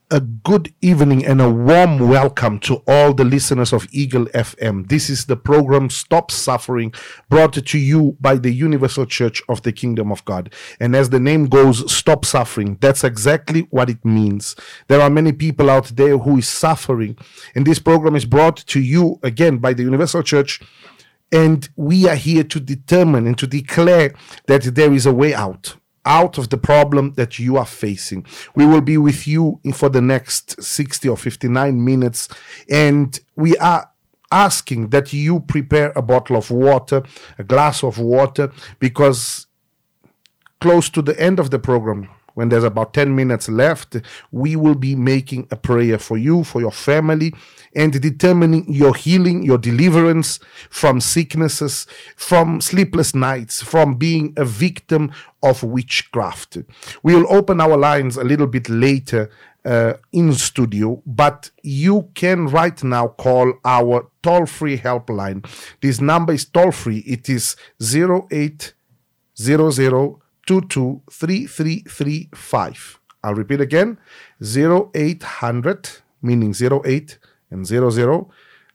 A good evening and a warm welcome to all the listeners of Eagle FM. This is the program Stop Suffering, brought to you by the Universal Church of the Kingdom of God. And as the name goes, Stop Suffering, that's exactly what it means. There are many people out there who is suffering, and this program is brought to you again by the Universal Church. And we are here to determine and to declare that there is a way out of the problem that you are facing. We will be with you for the next 60 or 59 minutes, and we are asking that you prepare a bottle of water, a glass of water, because close to the end of the program, when there's about 10 minutes left, we will be making a prayer for you, for your family, and determining your healing, your deliverance from sicknesses, from sleepless nights, from being a victim of witchcraft. We will open our lines a little bit later in studio, but you can right now call our toll-free helpline. This number is toll-free. It is 0800 223335. I'll repeat again, 0800, meaning 08 and 00,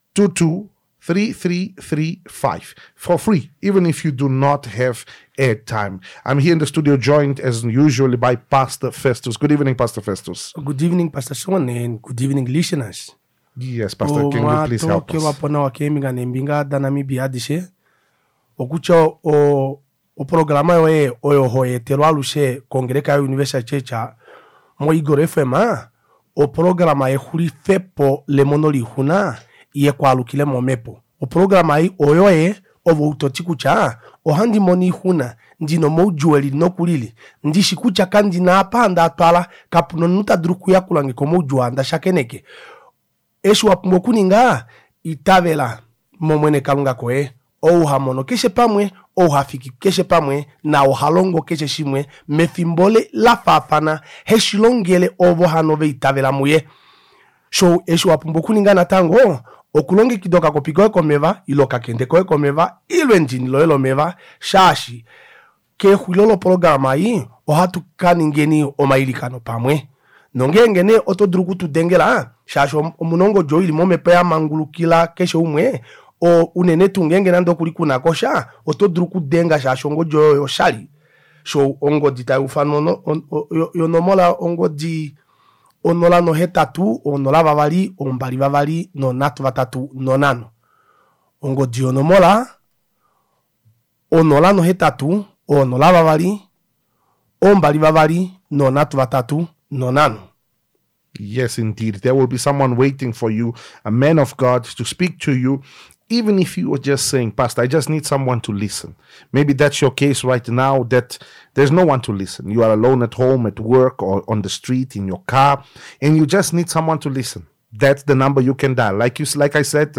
223335 for free, even if you do not have airtime. I'm here in the studio joined as usually by Pastor Festus. Good evening, Pastor Festus. Good evening, Pastor Sean, and good evening, listeners. Yes, Pastor, can you please help us? O programa o hoye telo aluse kongreka Universal Church mo Igor FM o programa huri fepo le monoli huna ye kwa lukile momepo o programa oyoe o vutotikucha o handi moni huna ndino mo jueli no kulili ndishikucha kandi na apanda atwala kapuno nuta druku ya kulange komo juanda shakeneke eshu apmokuninga itavela momwene kalunga koe o hamono keshe pamwe o hafiki keshe pamwe na o halongo keshe shimwe mefimbole la fafana heshilongele ovo hanove itavela muye so eshu apumbokuninga na tango okulonge kidoka kopiko komeva iloka kende ko komeva ilwenjini lo elomeva shashi ke hulolo programa yi o hatu kaningeni o mailikano pamwe nongengene otodruku tudengela shashi omunongo joili momepeya mangulukila keshe umwe o unene tungenge nando kulikuna kosha otodruku denga shashongo joyo shali so ongo dita ufano yonomola ongo di onola no hetatu onola vavali ombali vavali no natu vatatu no nano ongo di onomola onola no hetatu onola vavali ombali vavali no natu vatatu no nano. Yes, indeed. There will be someone waiting for you, a man of God, to speak to you. Even if you were just saying, Pastor, I just need someone to listen. Maybe that's your case right now, that there's no one to listen. You are alone at home, at work, or on the street, in your car, and you just need someone to listen. That's the number you can dial. Like we said,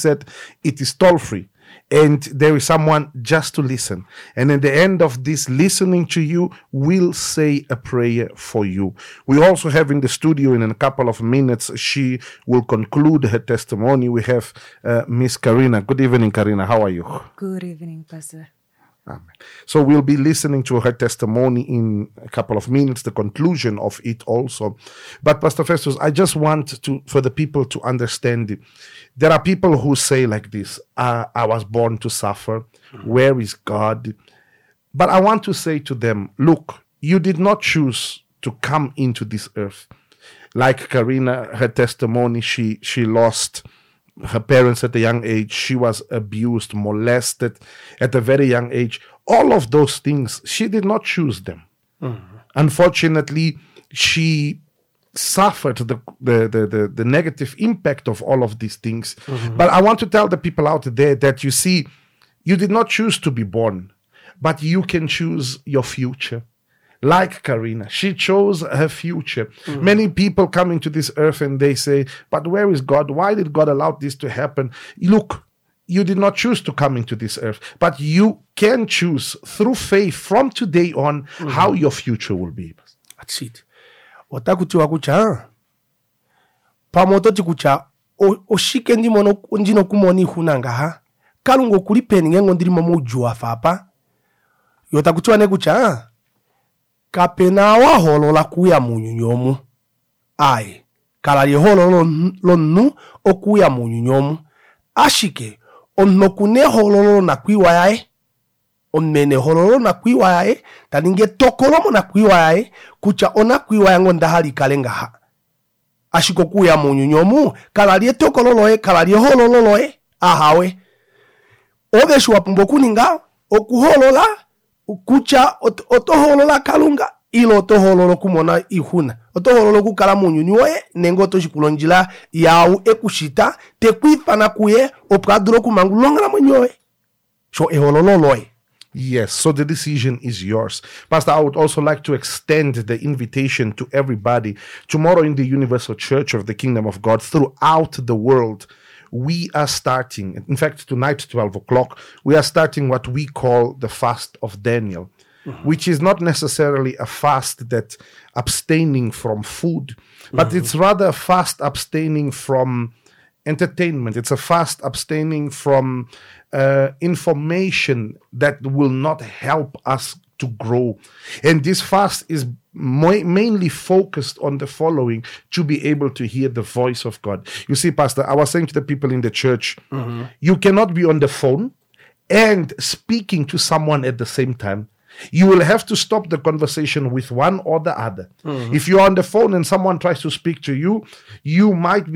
it is toll-free. And there is someone just to listen. And at the end of this listening to you, we'll say a prayer for you. We also have in the studio in a couple of minutes, she will conclude her testimony. We have Miss Karina. Good evening, Karina. How are you? Good evening, Pastor. Amen. So we'll be listening to her testimony in a couple of minutes, the conclusion of it also. But Pastor Festus, I just want for the people to understand it. There are people who say like this, I was born to suffer. Where is God? But I want to say to them, look, you did not choose to come into this earth. Like Karina, her testimony, she lost her parents at a young age. She was abused, molested at a very young age. All of those things, she did not choose them. Mm-hmm. Unfortunately, she suffered the negative impact of all of these things. Mm-hmm. But I want to tell the people out there that, you see, you did not choose to be born, but you can choose your future. Like Karina, she chose her future. Mm-hmm. Many people come into this earth and they say, but where is God? Why did God allow this to happen? Look, you did not choose to come into this earth, but you can choose through faith from today on how your future will be. That's it. Otakutiwa kucha. Pamototi kucha. Oshike ndino kumoni hunanga ha. Kalungo kulipeni ngengo ndimo mujua fapa. Yotakutiwa ne kucha. Kapena wa holo la kuya munyunyomu. Ai. kala liholo lonu okuya munyunyomu ashike onnokune hololo na kwiwa yae onmene hololo na kwiwa yae taninge tokolomo na kwiwa yae kucha ona kwiwa yango ndahali kalengaha ashiko kuya munyunyomu kala lie tokololoe kala lie holololoe ahawe ogeshu wapumbo kuninga okuholola kucha otoholola kalunga ilo otohololo kumona ihuna otohololo kukala munyunyoe nengo otoshikulonjila yawu ekushita tekwifana kuye opraduro kumangulongala mwenyoe so eholololoe. Yes, so the decision is yours. Pastor, I would also like to extend the invitation to everybody. Tomorrow in the Universal Church of the Kingdom of God throughout the world, we are starting, in fact, tonight, 12 o'clock, we are starting what we call the Fast of Daniel, which is not necessarily a fast that abstaining from food, but it's rather a fast abstaining from entertainment. It's a fast abstaining from information that will not help us to grow. And this fast is mainly focused on the following: to be able to hear the voice of God. You see, Pastor, I was saying to the people in the church, you cannot be on the phone and speaking to someone at the same time. You will have to stop the conversation with one or the other. If you're on the phone and someone tries to speak to you, you might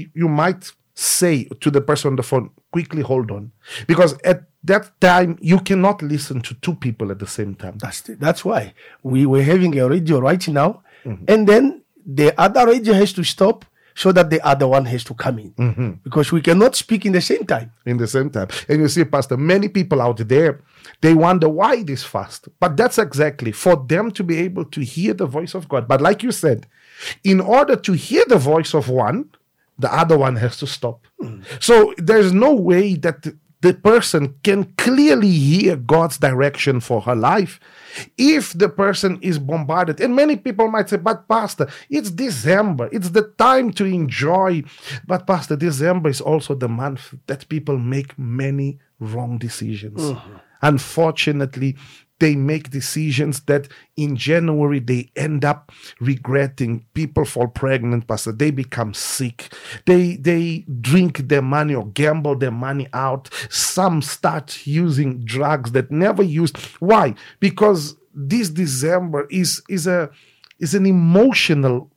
say to the person on the phone, quickly hold on. Because at that time, you cannot listen to two people at the same time. That's why we were having a radio right now, and then the other radio has to stop so that the other one has to come in. Because we cannot speak in the same time. In the same time. And you see, Pastor, many people out there, they wonder why this fast. But that's exactly for them to be able to hear the voice of God. But like you said, in order to hear the voice of one, the other one has to stop. So there's no way that the person can clearly hear God's direction for her life if the person is bombarded. And many people might say, but Pastor, it's December. It's the time to enjoy. But Pastor, December is also the month that people make many wrong decisions. Unfortunately, they make decisions that in January they end up regretting. People fall pregnant, Pastor. They become sick. They drink their money or gamble their money out. Some start using drugs that never used. Why? Because this December is an emotional.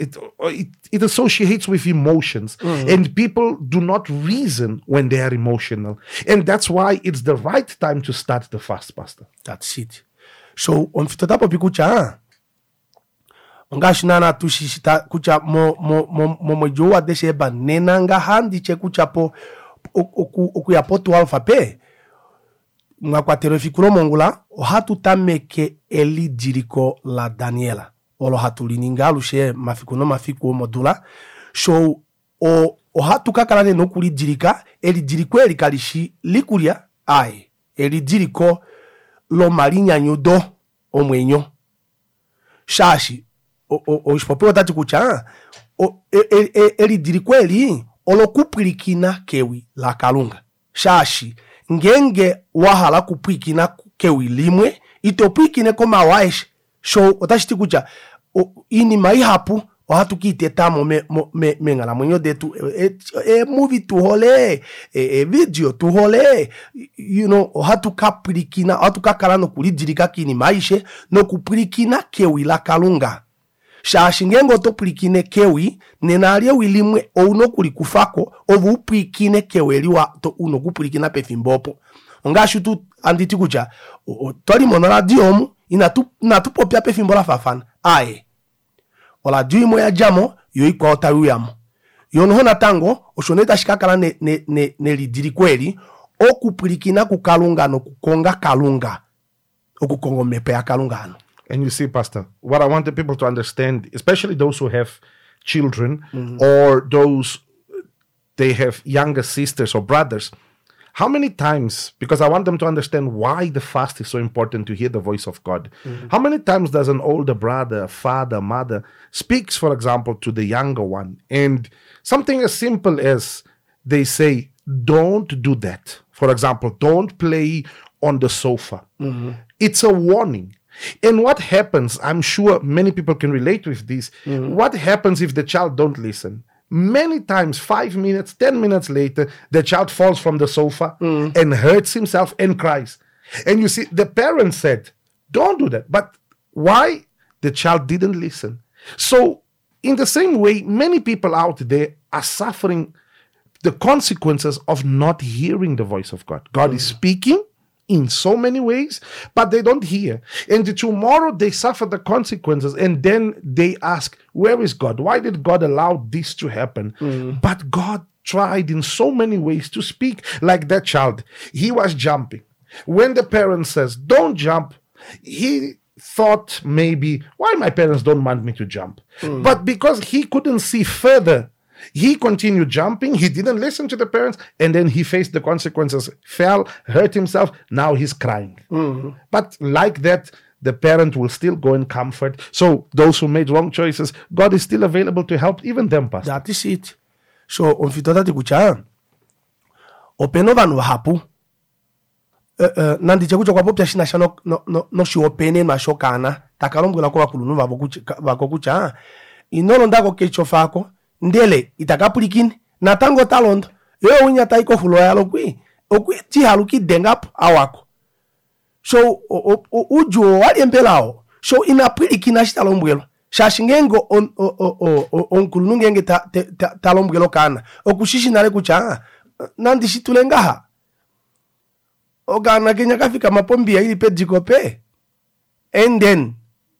It associates with emotions, and people do not reason when they are emotional, and that's why it's the right time to start the fast, Pastor. That's it. So on fitotapo pikucha ngashinana tushishita kucha mo jowa desheba nenanga handi che kucha po okuyapo tu alfape ngakwatero fikuro mongula ohatu tameke eli diriko la Daniela olo hatulininga lushe mafiku modula so o hatu kakalane no kuli dirika eli diriko eli kalishi likulia ai eli diriko lo marinya nyodo omwenyo shashi o ispopo tati kucha eli diriko eli olo kupirikina kewi la kalunga shashi ngenge wahala kupirikina kewi limwe itopirikine koma waish so otashiti kucha ini mai hapu ohatu kitetamo me ngala mwenyo detu movie tu hole video tu hole ohatu kapirikina ohatu kakala no kulidirika kini maishe no kupirikina kewi la kalunga shashi ngengo to pirikine kewi nenalie wilimwe ouno kulikufako ovu upirikine kewi liwa to uno kupirikina pefimbopo ongashu tu anditi kucha tori monora diomu inatu popia pefimbola fafana ae ola duimo ya jamo yo ikwa otawiyamo yono hona tango oshoneta shikakala ne lidiri kweli okupirikina kukalunga no kukonga kalunga okukongo mepe ya kalungano. And you see, Pastor, what I want the people to understand, especially those who have children or those they have younger sisters or brothers, how many times, because I want them to understand why the fast is so important to hear the voice of God. How many times does an older brother, father, mother speaks, for example, to the younger one, and something as simple as they say, don't do that. For example, don't play on the sofa. It's a warning. And what happens, I'm sure many people can relate with this. What happens if the child don't listen? Many times, 5 minutes, 10 minutes later, the child falls from the sofa and hurts himself and cries. And you see, the parent said, don't do that. But why? The child didn't listen. So in the same way, many people out there are suffering the consequences of not hearing the voice of God. God is speaking in so many ways, but they don't hear. And tomorrow they suffer the consequences, and then they ask, where is God? Why did God allow this to happen? But God tried in so many ways to speak. Like that child, he was jumping. When the parent says, don't jump, he thought maybe, why my parents don't want me to jump? But because he couldn't see further, he continued jumping. He didn't listen to the parents, and then he faced the consequences, fell, hurt himself. Now he's crying. But like that, the parent will still go and comfort. So those who made wrong choices, God is still available to help even them, Pastor. That is it. So onfitota tikucha openo vanhu hapu nandiche kucho kwapo pyashina shano no shiopene mashokana takalombwela ko bakulu vako kucha inolonda ko kecho fako ndele itakapulikini natango talondo yo unya taiko fulo yalo okwi ti haluki dengap awako so ujo waliembelao so inapulikina shitalombwelo shashingengo onkulu ngenge talombwelo kana okushishinale kucha nandishitulengaha ogana kenya kafika mapombia ili pedikope and then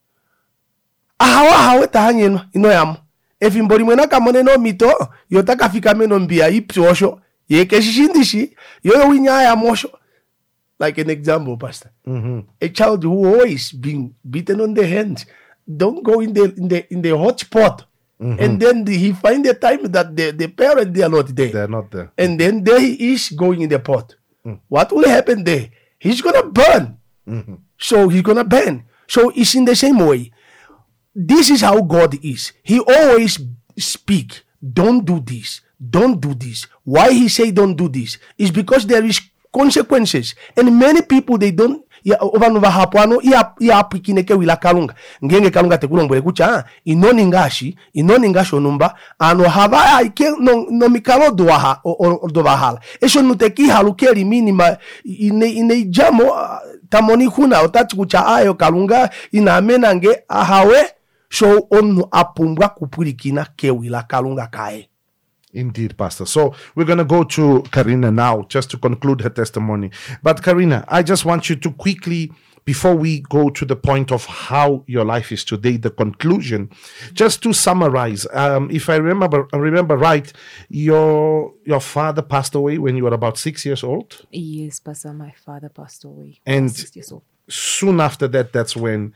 ahawe tahanyeno inoyamo efimboli mwena kamone no mito yotakafika meno mbia ipyosho yekeshishindishi yoyo winyaya mosho. Like an example, Pastor. A child who always being beaten on the hand, don't go in the hot spot. And then he find the time that the parent, they are not there. They're not there. And then there he is going in the pot. What will happen there? He's going to burn. So he's going to burn. So it's in the same way. This is how God is. He always speak. Don't do this. Don't do this. Why he say don't do this? Is because there is consequences. And many people, they don't ovanuva hapoano ia apikineke wila kalunga ngenge kalunga tekulombwele kucha inoningashi onumba ano hava aike no mikalo dovahala esho nuteki halukeli minima ine jamo tamoni huna otati kucha ayo kalunga inamena nge ahawe so onu apumbwa kupulikina ke wila kalunga kae. Indeed, Pastor. So we're going to go to Karina now, just to conclude her testimony. But Karina, I just want you to quickly, before we go to the point of how your life is today, the conclusion, just to summarize. If I remember right, your father passed away when you were about 6 years old? Yes, Pastor, my father passed away. And 6 years old. Soon after that, that's when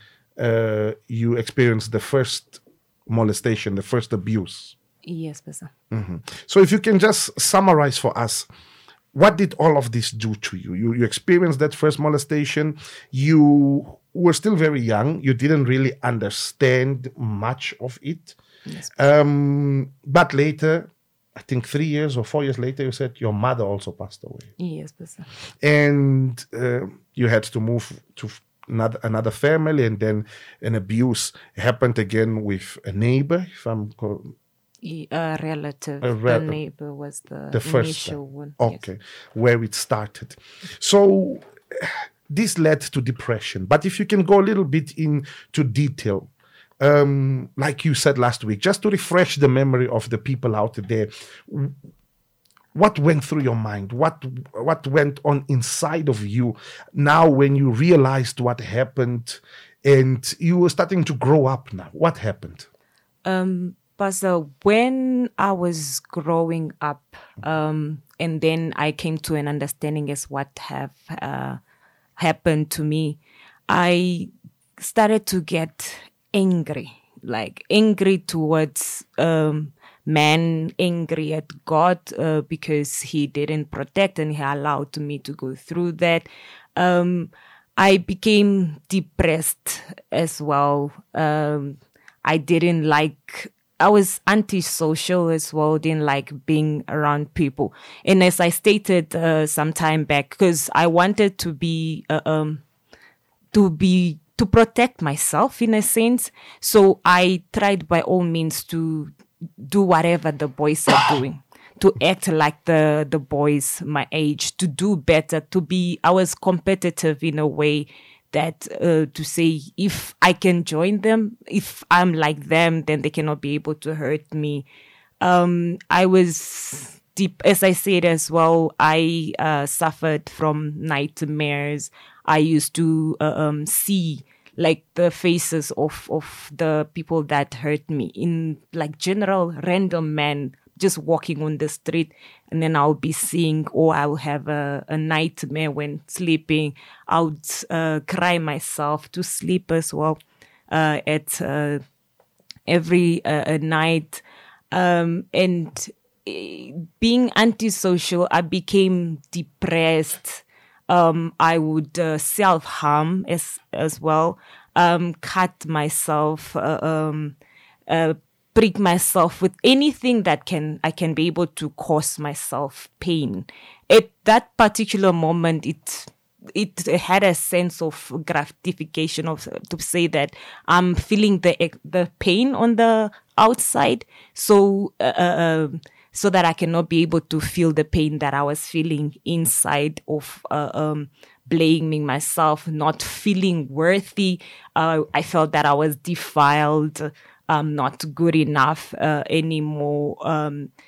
you experienced the first molestation, the first abuse. Yes, Pastor. So if you can just summarize for us, what did all of this do to you? You experienced that first molestation. You were still very young. You didn't really understand much of it. Yes. But later, I think 3 years or 4 years later, you said your mother also passed away. Yes, Pastor. And you had to move to another family, and then an abuse happened again with a neighbor, if I'm correct. A relative, the neighbor was the first initial one. Okay, yes. Where it started. So this led to depression. But if you can go a little bit into detail, like you said last week, just to refresh the memory of the people out there, what went through your mind? What went on inside of you now when you realized what happened and you were starting to grow up now? What happened? Pastor, when I was growing up, and then I came to an understanding as what have happened to me, I started to get angry towards man, angry at God because he didn't protect and he allowed me to go through that. I became depressed as well. I was antisocial as well, didn't like being around people. And as I stated some time back, because I wanted to be to protect myself in a sense. So I tried by all means to do whatever the boys are doing, to act like the boys my age, to do better, I was competitive in a way that to say, if I can join them, if I'm like them, then they cannot be able to hurt me. I was deep, as I said as well, I suffered from nightmares. I used to see like the faces of the people that hurt me in like general random men just walking on the street, and then I'll be seeing, or I'll have a nightmare when sleeping. I would cry myself to sleep as well at every night. And being antisocial, I became depressed. I would self-harm as well, cut myself, prick myself with anything that I can be able to cause myself pain. At that particular moment, it had a sense of gratification to say that I'm feeling the pain on the outside, so that I cannot be able to feel the pain that I was feeling inside of blaming myself, not feeling worthy. I felt that I was defiled, not good enough anymore.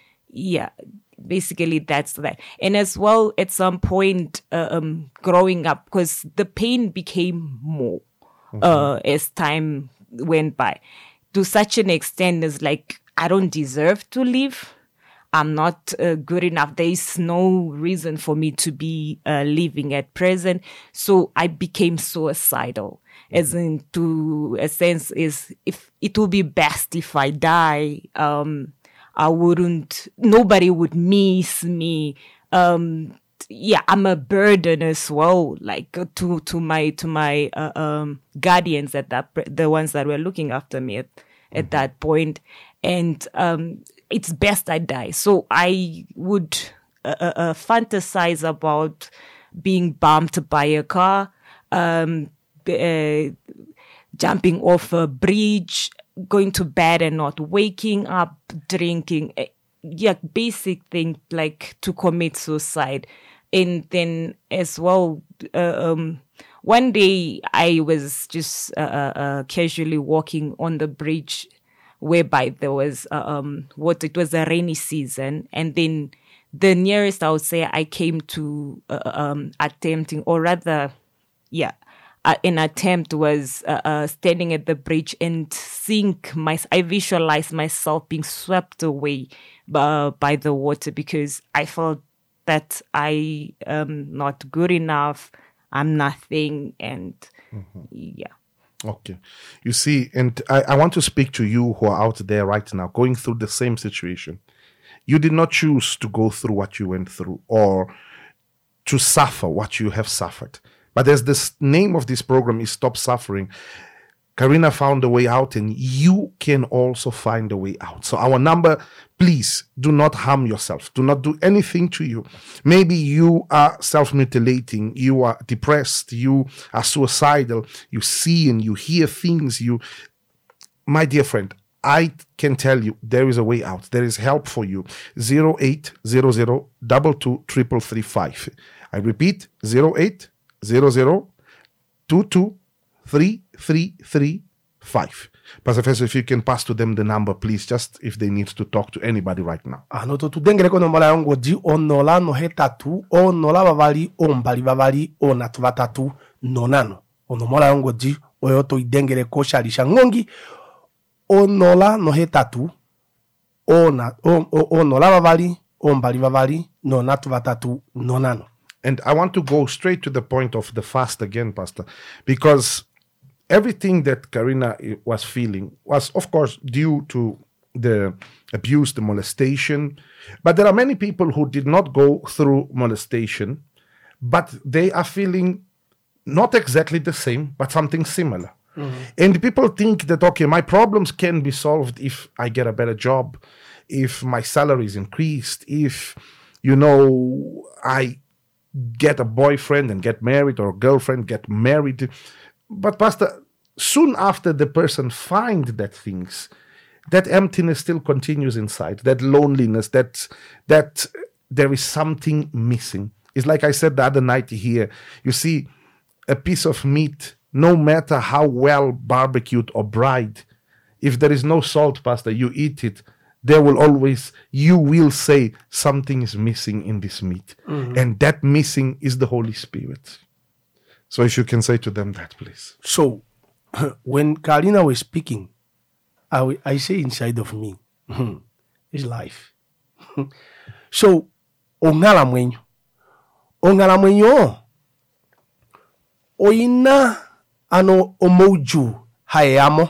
Basically that's that. And as well, at some point, growing up, because the pain became more as time went by, to such an extent as like, I don't deserve to live. I'm not good enough. There is no reason for me to be living at present. So I became suicidal, as in, to a sense, is if it would be best if I die. Nobody would miss me. I'm a burden as well, like to my guardians the ones that were looking after me at that point. And it's best I die. So I would fantasize about being bumped by a car, jumping off a bridge, going to bed and not waking up, drinking, basic thing like to commit suicide. And then as well, one day I was just casually walking on the bridge, whereby there was it was a rainy season, and then the nearest I would say I came to attempting, or rather, an attempt was standing at the bridge and I visualized myself being swept away by the water, because I felt that I am not good enough, I'm nothing, and Okay. You see, and I want to speak to you who are out there right now going through the same situation. You did not choose to go through what you went through or to suffer what you have suffered. But there's this name of this program is Stop Suffering. Karina found a way out, and you can also find a way out. So our number, please do not harm yourself. Do not do anything to you. Maybe you are self-mutilating. You are depressed. You are suicidal. You see and you hear things. My dear friend, I can tell you there is a way out. There is help for you. 0800 22 335. I repeat, 0800 22 335. Pastor Feso, if you can pass to them the number, please, just if they need to talk to anybody right now. Ano to tudengere kono mola yongo di onola no hetatu onola bavali ombali bavali onatu vatatu nonano. Ono mola yongo di oyoto idengere kosha lishangongi onola no hetatu onola bavali ombali bavali nonatu vatatu nonano. And I want to go straight to the point of the fast again, Pastor, because everything that Karina was feeling was, of course, due to the abuse, the molestation. But there are many people who did not go through molestation, but they are feeling not exactly the same, but something similar. Mm-hmm. And people think that, okay, my problems can be solved if I get a better job, if my salary is increased, if, I get a boyfriend and get married, or a girlfriend get married. But Pastor, soon after the person find that things, that emptiness still continues inside, that loneliness, that there is something missing. It's like I said the other night here. You see, a piece of meat, no matter how well barbecued or fried, if there is no salt, Pastor, you eat it, you will say something is missing in this meat. And that missing is the Holy Spirit. So if you can say to them that, please. So, when Karina was speaking, I say inside of me, is life. So, ongala mwenyo, oina ano omoju hayamo,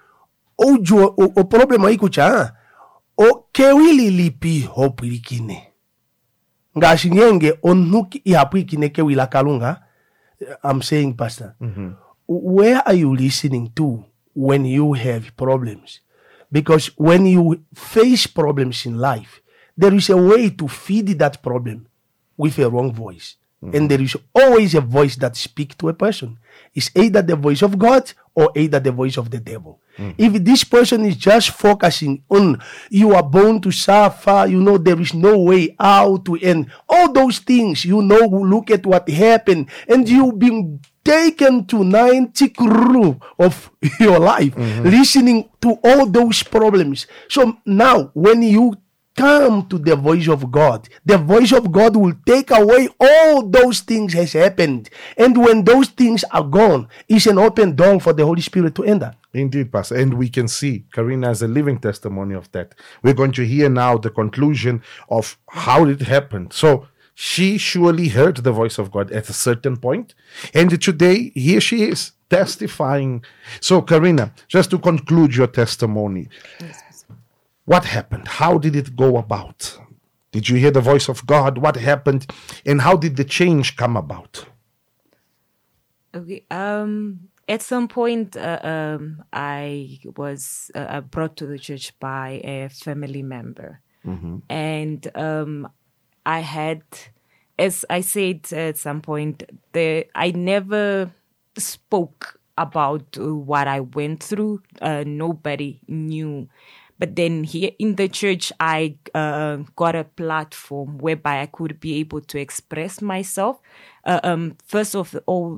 oju o problema ikucha, o kewili lipi hopirikine. Ngashinyenge onuki ihapikine kewila kalunga. I'm saying, Pastor, where are you listening to when you have problems? Because when you face problems in life, there is a way to feed that problem with a wrong voice. And there is always a voice that speaks to a person. It's either the voice of God or either the voice of the devil. If this person is just focusing on you are born to suffer, there is no way out to end. All those things, look at what happened. And you've been taken to 90 crew of your life, listening to all those problems. So now, when you come to the voice of God will take away all those things has happened. And when those things are gone, it's an open door for the Holy Spirit to enter. Indeed, Pastor. And we can see Karina as a living testimony of that. We're going to hear now the conclusion of how it happened. So she surely heard the voice of God at a certain point. And today, here she is testifying. So Karina, just to conclude your testimony, what happened? How did it go about? Did you hear the voice of God? What happened? And how did the change come about? Okay. At some point, I was brought to the church by a family member. And I had, as I said at some point, I never spoke about what I went through. Nobody knew. But then here in the church, I got a platform whereby I could be able to express myself. First of all,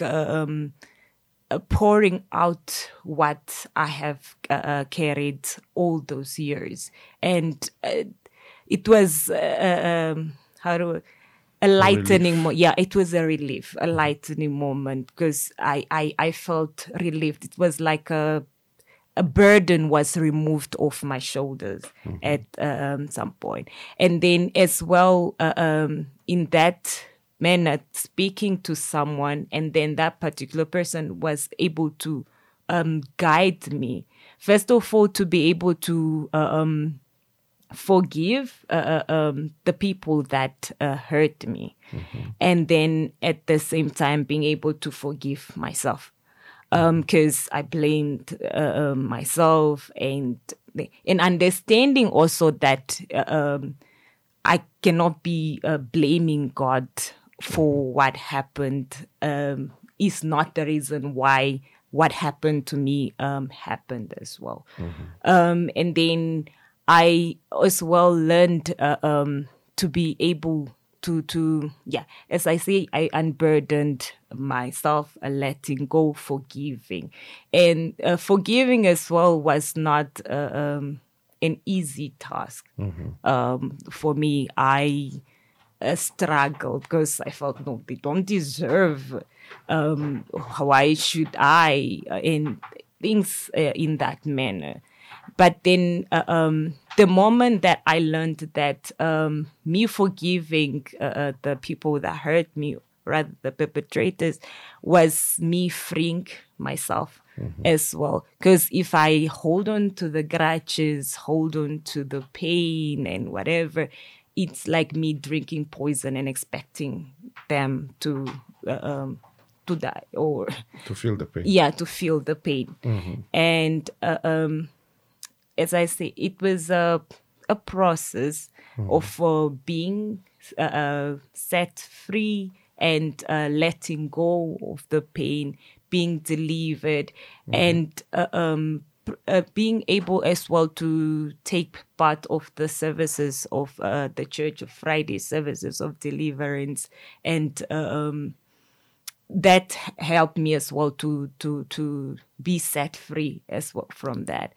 pouring out what I have carried all those years. And it was, a lightening, it was a relief, a lightening moment, because I felt relieved. It was like a burden was removed off my shoulders at some point. And then as well, in that manner, speaking to someone, and then that particular person was able to guide me. First of all, to be able to forgive the people that hurt me. And then at the same time, being able to forgive myself. Because I blamed myself, and understanding also that I cannot be blaming God for what happened. Is not the reason why what happened to me happened as well. And then I as well learned to be able to as I say, I unburdened myself, letting go, forgiving. And forgiving as well was not an easy task. For me. I struggled because I felt, no, they don't deserve. Why should I? And things in that manner. But then the moment that I learned that me forgiving the people that hurt me, rather the perpetrators, was me freeing myself as well. Because if I hold on to the grudges, hold on to the pain and whatever, it's like me drinking poison and expecting them to die or to feel the pain. Yeah, to feel the pain. And as I say, it was a process of being set free and letting go of the pain, being delivered, and being able as well to take part of the services of the Church of Friday services of deliverance, and that helped me as well to be set free as well from that.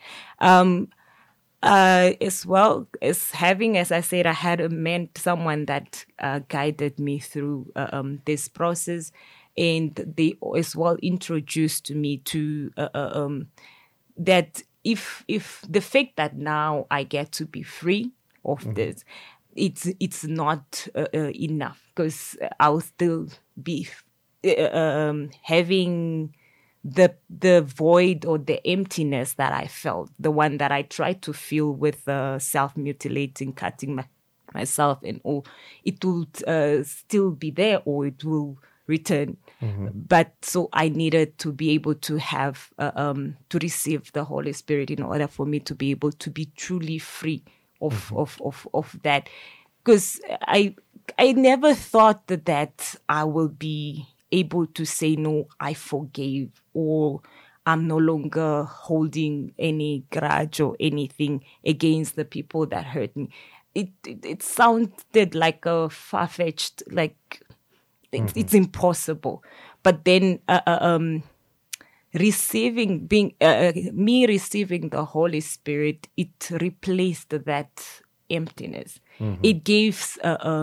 As well as having, as I said, I had someone that guided me through this process, and they as well introduced me to that if the fact that now I get to be free of this, it's not enough, because I'll still be having the void or the emptiness that I felt, the one that I tried to fill with self-mutilating, cutting myself and all. It will still be there, or it will return. But so I needed to be able to have to receive the Holy Spirit in order for me to be able to be truly free of that, because I never thought that I will be able to say, no, I forgave, or I'm no longer holding any grudge or anything against the people that hurt me. It sounded like a far-fetched, like it's impossible. But then receiving the Holy Spirit, it replaced that emptiness. It gave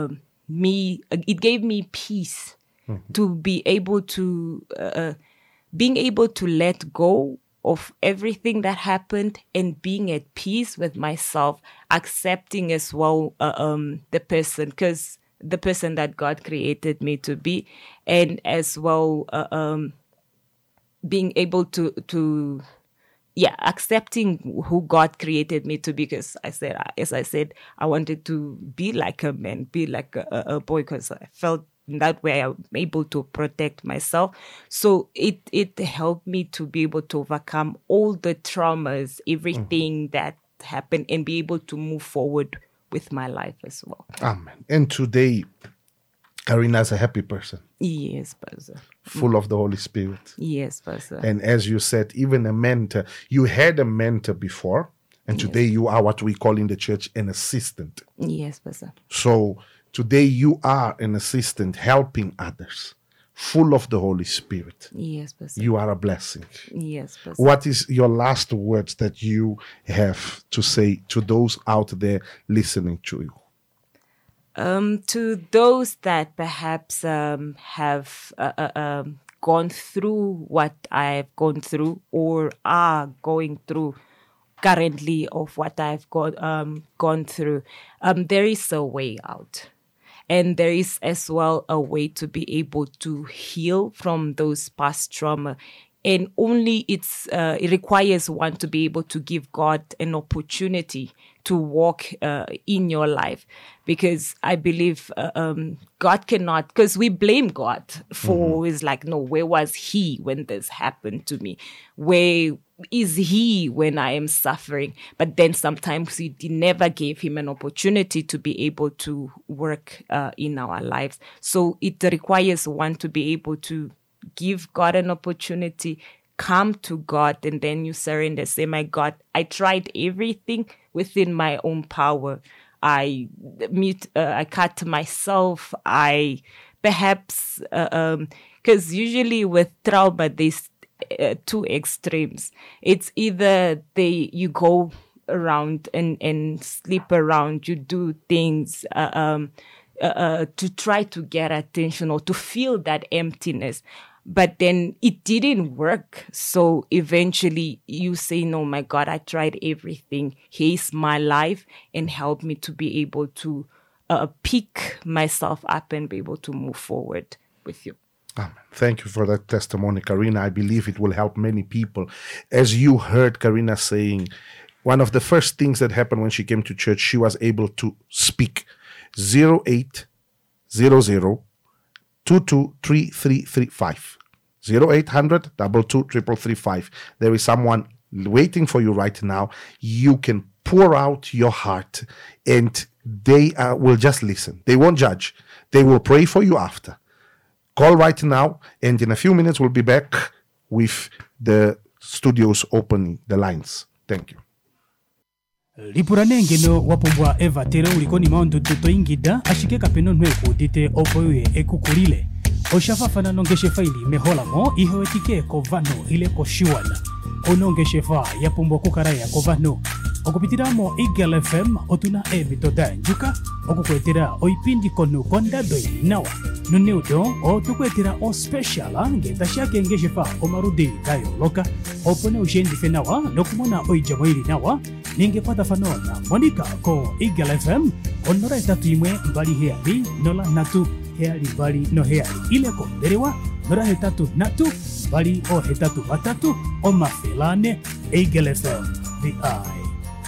me peace to be able to being able to let go of everything that happened and being at peace with myself, accepting as well the person, because the person that God created me to be, and as well being able to accepting who God created me to be, because as I said, I wanted to be like a man, be like a boy, because I felt in that way I'm able to protect myself. So it helped me to be able to overcome all the traumas, everything that happened, and be able to move forward with my life as well. Amen. And today, Karina is a happy person. Yes, Pastor. Full of the Holy Spirit. Yes, Pastor. And as you said, even a mentor. You had a mentor before, and today you are what we call in the church an assistant. Yes, Pastor. So today you are an assistant helping others, full of the Holy Spirit. Yes, Pastor. You are a blessing. Yes, Pastor. What is your last words that you have to say to those out there listening to you? To those that perhaps have gone through what I have gone through, or are going through currently of what I've gone through, there is a way out. And there is as well a way to be able to heal from those past trauma. And only it requires one to be able to give God an opportunity to walk in your life. Because I believe God cannot, because we blame God for, it's like, no, where was he when this happened to me? Where is he when I am suffering? But then sometimes we never gave him an opportunity to be able to work in our lives. So it requires one to be able to give God an opportunity, come to God, and then you surrender. Say, my God, I tried everything within my own power. I cut myself. I perhaps, because usually with trauma, there's two extremes. It's either you go around and sleep around, you do things to try to get attention or to feel that emptiness. But then it didn't work. So eventually you say, no, my God, I tried everything. Here's my life, and help me to be able to pick myself up and be able to move forward with you. Amen. Thank you for that testimony, Karina. I believe it will help many people. As you heard Karina saying, one of the first things that happened when she came to church, she was able to speak. 0800 223335. 0800 22335. There is someone waiting for you right now. You can pour out your heart, and they will just listen. They won't judge. They will pray for you after. Call right now, and in a few minutes we'll be back with the studios opening the lines. Thank you. Lipuranengeno wapombwa eva tere ulikoni maondo tuto ingida ashike kapeno nweku dite opoye ekukulile oshafafana nongeshe faili meholamo ihoetike kovano ile koshiwana onongeshe fa yapombwa kukaraya kovano okupitiramo Eagle FM otuna ebitoda njuka okukwetera oipindi konu kondadoi nawa nuneudo otukwetera o special ngetashake ngeshe fa omarudi dayo loka opone ushendife nawa nokumona oijamoili nawa ninge pata fanona monika ko Eagle FM onora itatu imwe mbali heali nola natu heali bali no heali ileko derewa nora hetatu natu bali o hetatu batatu o mafelane Eagle FM the eye.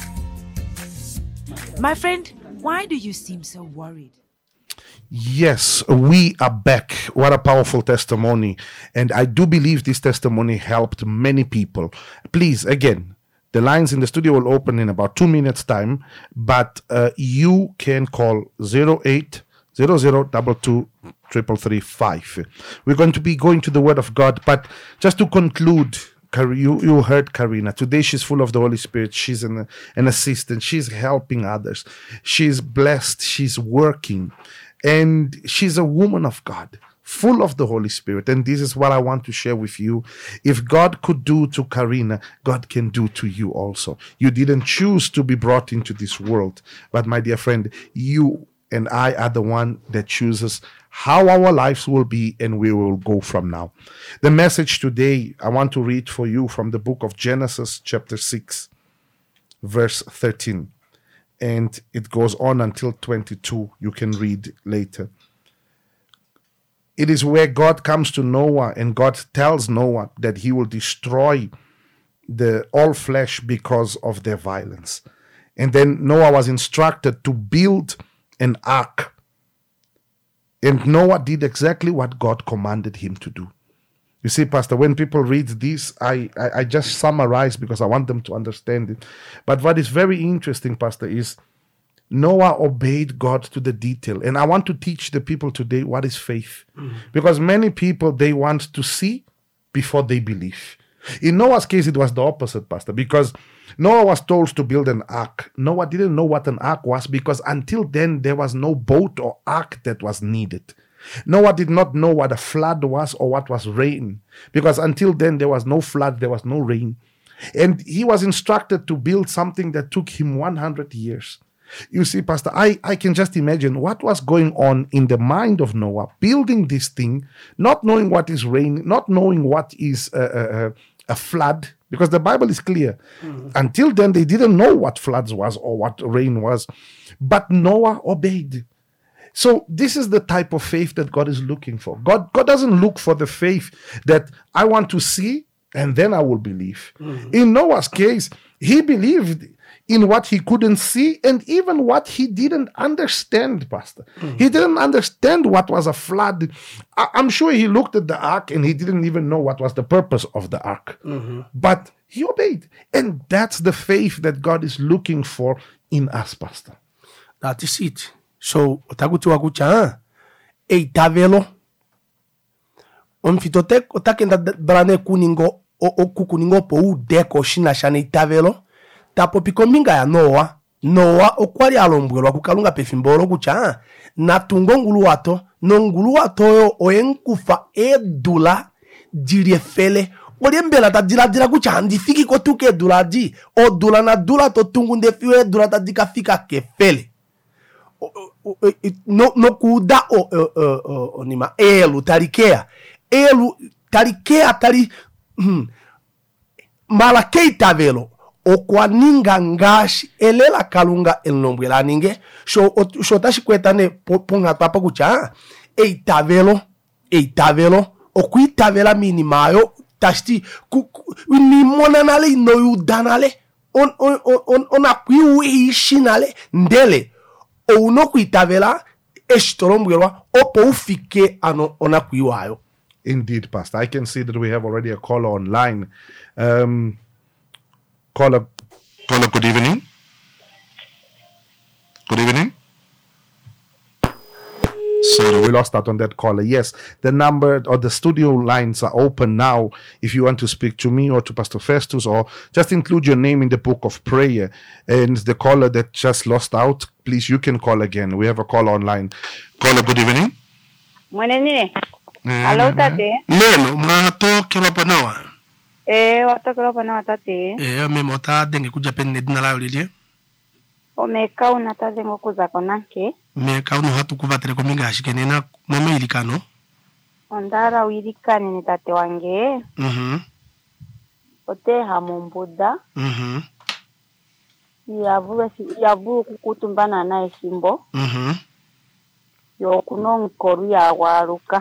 My friend, why do you seem so worried? Yes, we are back. What a powerful testimony. And I do believe this testimony helped many people. Please, again, the lines in the studio will open in about 2 minutes time, but you can call 0800223335. We're going to be going to the Word of God, but just to conclude, you heard Karina. Today she's full of the Holy Spirit. She's an assistant. She's helping others. She's blessed. She's working. And she's a woman of God, full of the Holy Spirit. And this is what I want to share with you. If God could do to Karina, God can do to you also. You didn't choose to be brought into this world. But my dear friend, you and I are the one that chooses how our lives will be, and we will go from now. The message today, I want to read for you from the book of Genesis, chapter 6, verse 13. And it goes on until 22. You can read later. It is where God comes to Noah, and God tells Noah that he will destroy all flesh because of their violence. And then Noah was instructed to build an ark. And Noah did exactly what God commanded him to do. You see, Pastor, when people read this, I just summarize because I want them to understand it. But what is very interesting, Pastor, is Noah obeyed God to the detail. And I want to teach the people today what is faith. Because many people, they want to see before they believe. In Noah's case, it was the opposite, Pastor, because Noah was told to build an ark. Noah didn't know what an ark was because until then, there was no boat or ark that was needed. Noah did not know what a flood was or what was rain because until then, there was no flood, there was no rain. And he was instructed to build something that took him 100 years. You see, Pastor, I can just imagine what was going on in the mind of Noah, building this thing, not knowing what is rain, not knowing what is a flood, because the Bible is clear. Until then, they didn't know what floods was or what rain was. But Noah obeyed. So this is the type of faith that God is looking for. God doesn't look for the faith that I want to see and then I will believe. In Noah's case, he believed in what he couldn't see and even what he didn't understand, Pastor. He didn't understand what was a flood. I'm sure he looked at the ark and he didn't even know what was the purpose of the ark. But he obeyed. And that's the faith that God is looking for in us, Pastor. That is it. So, otakutiwa kucha, eitavelo. Onfitotek otakenda brane kuningo okukuningo po udeko shina shane itavelo. Tapo pikominga ya Noah okwali alombwelwa kukalunga pefimbolo kucha natungo nguluwato no nguluwato yo oyenkufa edula diriefele oliembela tadila kucha ndifiki kotuke dula di odula na dula to tungu ndefiwe dula tadika fika kefele no kuda onima elu talikea tali malakei tavelo okwaninga ngashi elela kalunga elnombwela ninge so tashikwetane ponga papa kucha eitavelo okuitavela minimayo tashti ni monanale no yudanale on akwiwishinale ndele ouno kuitavela eshitolombwelwa opo ufike ano onakwiwayo. Indeed, Pastor. I can see that we have already a caller online. Caller, good evening. Good evening. sorry, we lost out on that caller. Yes, the number or the studio lines are open now. If you want to speak to me or to Pastor Festus, or just include your name in the book of prayer. And the caller that just lost out, please, you can call again. We have a caller online. Caller, good evening. Mwenye. Hello, tate. Neno, mwatoke ropa nawa. Watoke ropa nawa tate. Memota denge kuja pene dina lao lilie. Omeka unataze ngokuza konanke. Meka unu hatu kuvatere kominga ashikene na mwame ilikano. Ondara uilikane ni tate wange. Ote hamumbuda. Yavu kukutumbana na eshimbo. Yokuno nkoru ya waruka.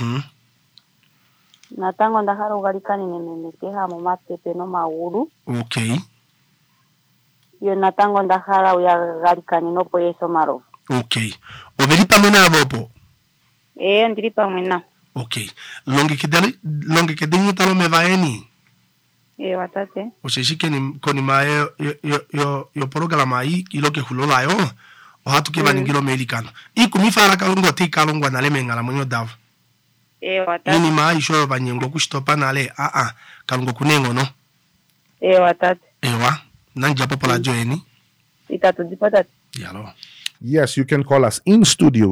Natango ndahara ugalikane nememeke hamu matepe no mauru. Okay. Yo natango ndahara ugalikane no po yeso maro. Okay. Obelipa mwena abopo? Ndilipa mwena. Okay. Longe kedeni talo mevaeni? Watate. Osheshike ni koni mae yo programa hii iloke hulola yo. Ohatu keba ningilo melikano. Iku mifara kalungo ti kalungo na leme ngala mwenyo davu. Watate. Ini maa isho banyengo kushtopa na le kalungo kunengo no. Watate. Ewa. Nanja popola joeni. Itatu dipatati. Yalo. Yes, you can call us in studio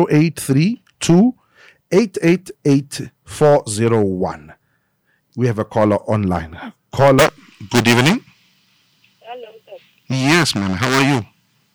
0832-888-401. We have a caller online. Caller, good evening. Hello, sir. Yes, ma'am. How are you?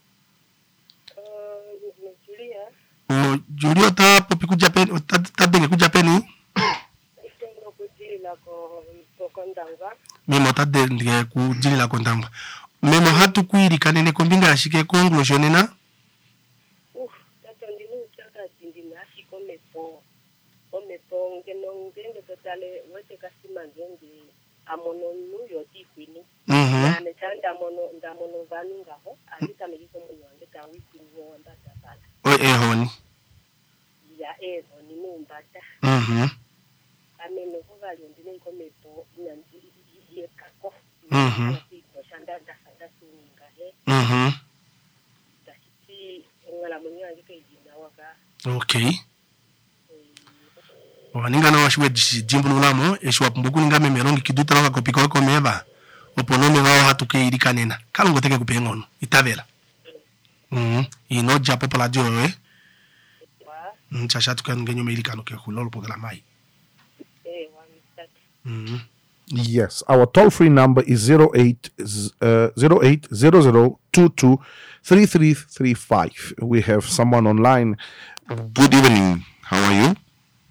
Julia. Julia ta popi ku Japan, ta denge ku Japani? Itengo kujila ko kondanga. Memo ta denge ku jila kondanga. Memo hatu kuiri kanene kombinga ashike conclusion na? Tato ndinu chaka tindina ashiko mepo ngeno ngenge totale wete kasima ngenge amono nuyo tikwini. Nane chanda ndamono vaninga ho alita megiko mwange ta wiki wonda tatala. Honi. Ya honi numbata. Ameno ko gali ndine ko mepo nyanzi yekako. Shanda dasanda suninga he. Dashiti ngala mwange kejina waka. Okay. Waninga na washwe jimbu lamo eshwa pumbuku ninga memelongi kiduta waka kopiko ko meva. Oponome wao hatuke ilikanena. Kalungo teke kupengono itavela. Ino japo pala joe. Chashatu kan genyo ilikano ke hulolo pogala mai. Yes, our toll-free number is 0800223335. We have someone online. Good evening. How are you?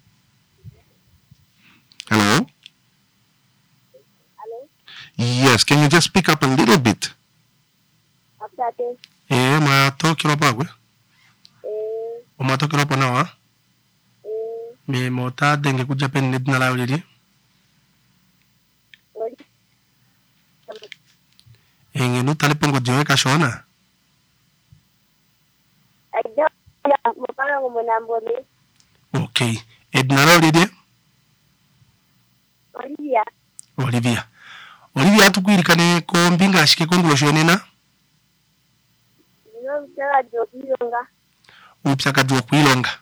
Hello? Hello? Yes, can you just speak up a little bit? Update. Ma toki ropa gwe? O ma toki ropa na wa? Me mota denge ku Japan nedna la ulidi? Ngenu talipongo joe kashona? Ajo ya mupanga ngumunamboni. Okay. Edna la ulidi? Olivia tukwirikane ko mbinga ashike conclusion na? No mchaka jokilonga. Upsaka jo kwilonga.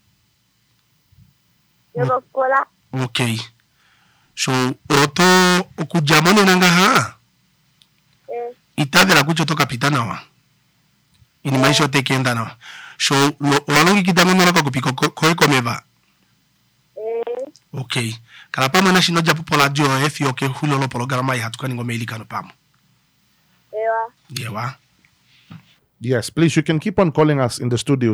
Yoko kola. Okay. So oto okujamano nanga ha? Itavera kucho to kapitana wa. Ini maisho tekenda na. So walongi kitameno lako kupiko ko komeva. Okay. Kalapa mana shino japo pola jo efi okay hulolo programa ya tukani ngome ilikano pamo. Ewa. Yes, please, you can keep on calling us in the studio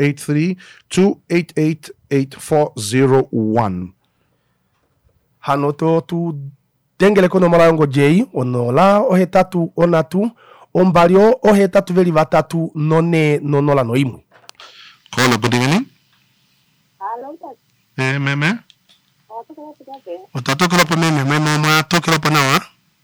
083-288-8401. Hanoto tu dengele kono marango jei onola ohetatu onatu ombario ohetatu veli vatatu none nonola no imwe. Caller, good evening. Hello, Meme? Otato kala po meme ma to kala po nawa.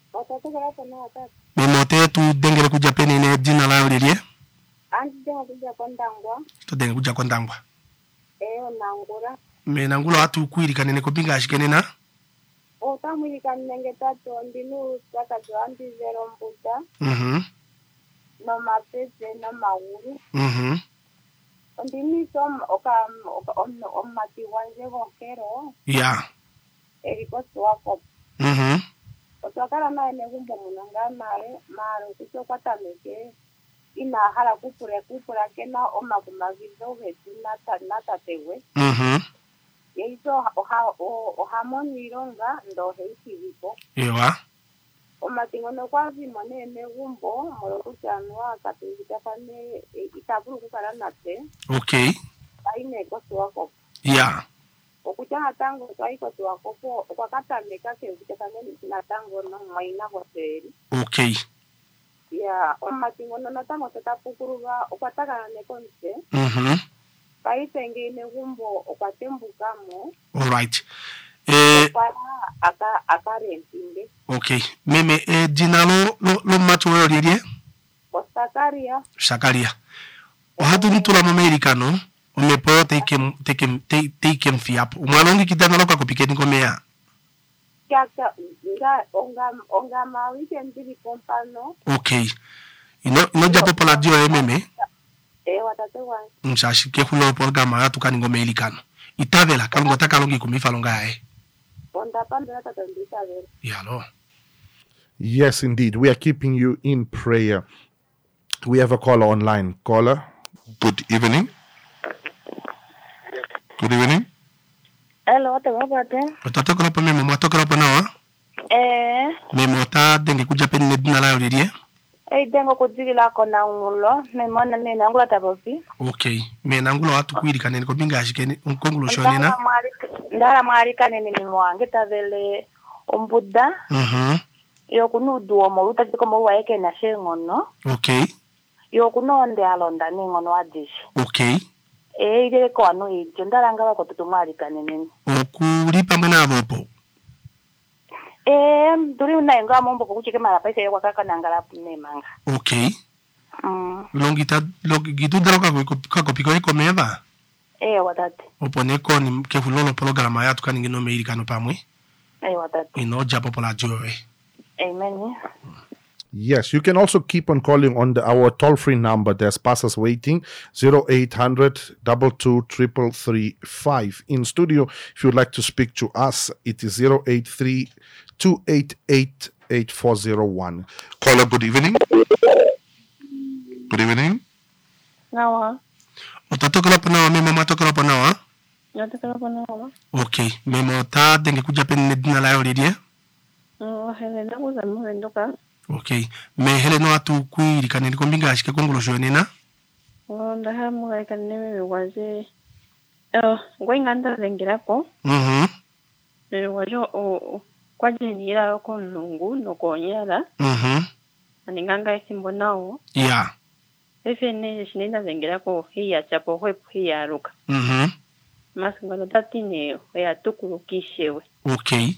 Memo te tu dengele ku Japani ne dina la ulilie. Anti denga kuja kondangwa. To dengele kuja kondangwa. Nangura. Me nangula atu kuiri kanene ko binga ashikene na. Tamwili kanenge tatu ndinu saka joanti zero mbuta. No mapese no mauru. Ndimi som mati wanje gokero. Yeah. Eriko swako. Mhm. Otwakala naye negumbo muno ngamale maro kucho kwatameke ina hala kupura kena omakumagizo getu natatewe. Mhm. Yeiso ohamonilonga ndo heisivipo. Ewa. Omatingono kwazimo negumbo molokutyanwa katungitafane itabulu kukala nate. Okay. Aineko swako. Yeah. Okuchana tango twaiko twakopo okwakatameka kevitafane natango no mwaina hoteli. Okay. Ya omatingono natango tatapukuruva okwatakana nekonse. Mhm. Paitenge negumbo okwatembukamo. All right. Para akarentinde. Okay. Meme dinalo lo macho yoriye. Ostakaria. Shakaria. Ohatu mtula americano. Umepo take him fiapo. Umwalongi kitana loka kupikeni komea. Kaka onga ma weekend di compano. Okay. Ino japo pola dio meme. Watate wan. Mshashi ke kulo programa ya tukani ngome ilikano. Itavela kalungo takalongi kumifa longa Onda pandela tatandika ver. Yalo. Yes, indeed. We are keeping you in prayer. We have a caller online. Caller, good evening. Good evening. Hello, te wabate. Otatokolo pa memo, matokolo pa nawa? Memo ta dengi kuja peni nedina la yoriye? Dengo kujigila kona ngulo. Memona nene angula tabopi. Okay. Me nangulo watu kuirika nene kubinga ashike unkongulo shoni na? Ndara marika nene ni mwange tavele ombuda. Yokunudu omoruta tiko mwa eke na shengono. Okay. Yokunonde alonda ningono adishi. Okay. Ile ko anu ijo ndaranga bako tutumarika nene. Okulipa mwana abopo. Duri unaenga mombo kuchike mara pesa yo kaka nangala nemanga. Okay. Longita gitu droga kako piko iko meva. Watate. Opone ko ni kefulolo programa ya tukani ngino meirikano pamwe. Watate. Ino japo pola joy. Amen. Yes, you can also keep on calling on our toll-free number. There's pastors waiting, 0800 22 33335. In studio, if you'd like to speak to us, it is 083 288 8401. Caller, good evening. Good evening. Nawa. Otatokolo pa nawa, memo matokolo pa nawa? Natakala pa nawa. Okay, memo ta dengi kuja peni nedina la yoriye? Helena kuza mwendoka. Okay. Me Helena atu kuirika nene kumbinga ashike kongulo shoni na? Ndaha mwa kaneme waje. Ngwenganda zengirapo. Wajo kwajenira ko nungu nokonyala. Aninganga isimbo nawo. Yeah. Efene shinenda zengirako hiya chapo hwepu hiya ruka. Masingolo tatine ya tukurukishewe. Okay.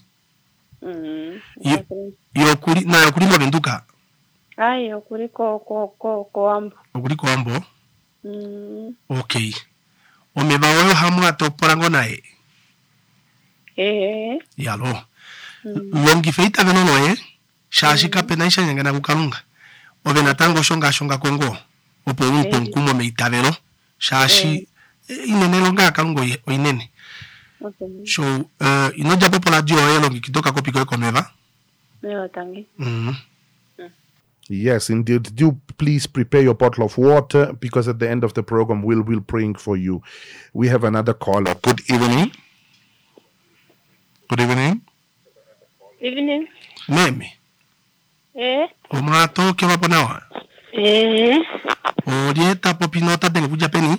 Yokuri na yokuri mo benduka. Yokuri ko ambo. Yokuri ko ambo. Okay. Omeba wewe hamu atoporango nae. Yalo. Longi feita venono Shashika pena isha nyangana kukalunga. Ovena tango shonga kongo. Opo unkumo meitavero. Shashi inene longa kalungo inene. So, ino japo pola dio longi kitoka kopi ko komeva. Tangi. Yes, indeed. Do please prepare your bottle of water because at the end of the program we'll be praying for you. We have another caller. Good evening. Good evening. Evening. Meme. Omato ke wapo nawa? Orieta popinota dengi kuja peni?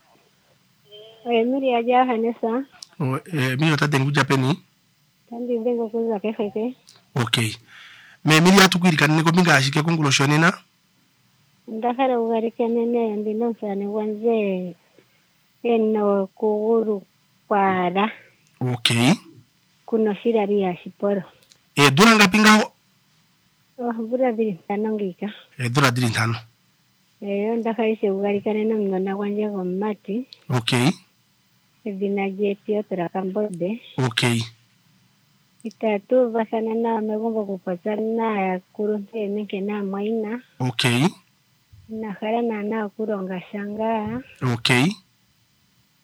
Miri aja Hanesa. Miri ota dengi kuja peni? Tandi dengo kuza kefeke. Okay. Me miri atu kuirika nene kumbinga ashike kongulo shoni na? Ndakara ugarika nene ambinonsa ni wanze eno kuguru para. Okay. Kuno shirari ya shiporo. Duranga pinga Bura diri tano ngika. Dura diri tano. Ndakara ise ugarika nene mngona wanje gomati. Okay. Dina jeti otra kambode. Okay. Itatu basana na megomba kupatana ya kurunte nike na maina. Okay. Na kara na kuronga shanga. Okay.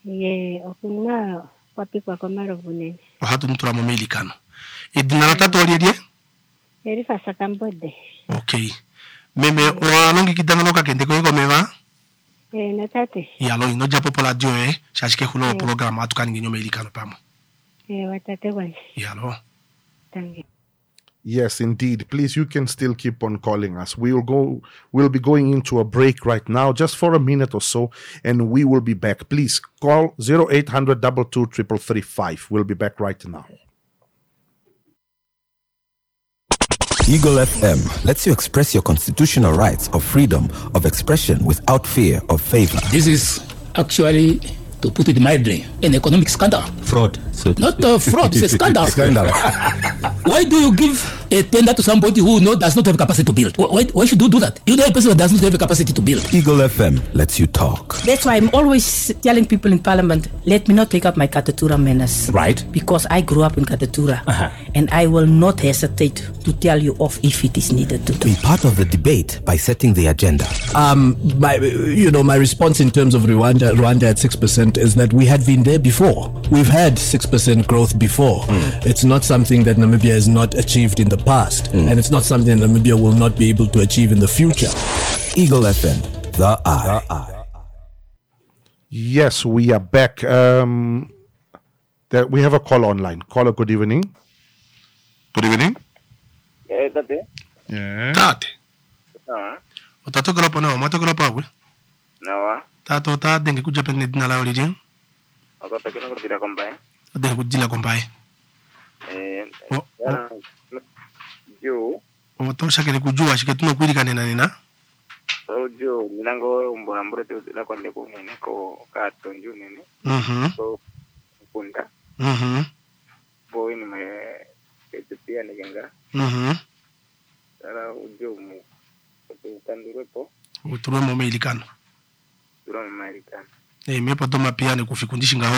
Ye, okuna wapikwa kwa maro bunene. Ohatu nutura mo melikano. Idinara tatori die? Eri fasa kambode. Okay. Meme walongi kidangaloka kende ko meva? Natate. Yalo ino japo pola dio shashike hulo programa atukani ngenyo melikano pamo. Watate wanje. Yalo. Thank you. Yes, indeed. Please, you can still keep on calling us. We'll be going into a break right now, just for a minute or so, and we will be back. Please call 0800 22 333 We'll be back right now. Eagle FM lets you express your constitutional rights of freedom of expression without fear of favor. This is actually, to put it mildly, an economic scandal. Fraud. So not fraud, it's a scandal. Scandal. Why do you give a tender to somebody who does not have capacity to build? Why should you do that? You know a person that does not have a capacity to build. Eagle FM lets you talk. That's why I'm always telling people in Parliament, let me not take up my Katatura menace. Right. Because I grew up in Katatura. And I will not hesitate to tell you off if it is needed to do. Be part of the debate by setting the agenda. My response in terms of Rwanda at 6% is that we had been there before. We've had 6% growth before. It's not something that Namibia has not achieved in the past, and it's not something that Namibia will not be able to achieve in the future. Eagle FM, the eye. Yes, we are back. We have a call online. Caller, good evening. Good evening. Tate. Tate. Utatokela pa na, matokela pa we. Nawa. Tato ta dengi kuja pende dina la origin. Akatakina kutira kombai. Dengi kujila kombai. Yo. Otosha kele kujua shike tuno kwirika nena. Yo, minango mbona mburete la kwande ko nene ko kato nju nene. So kunda. Boy ni me etipia nigenga. Sara ujo mu ukandurepo. Uturwe mo melikano. Turwe melikano. Mepo toma pia ni kufikundishi ngao.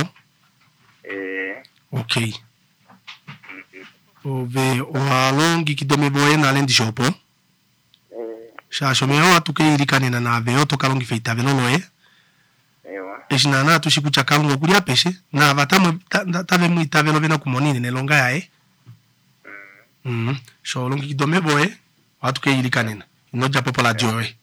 Okay. Ove oalongi kidome boye na lendi shopo. Shasho meo atuke irikane na nave oto kalongi feita veloloe. Eshina na tushiku chakalungo kulia peshe na avatamu tave muita velobe na kumonine nelonga yae. Sho longi kidome boye atuke irikane na inoja popola joe.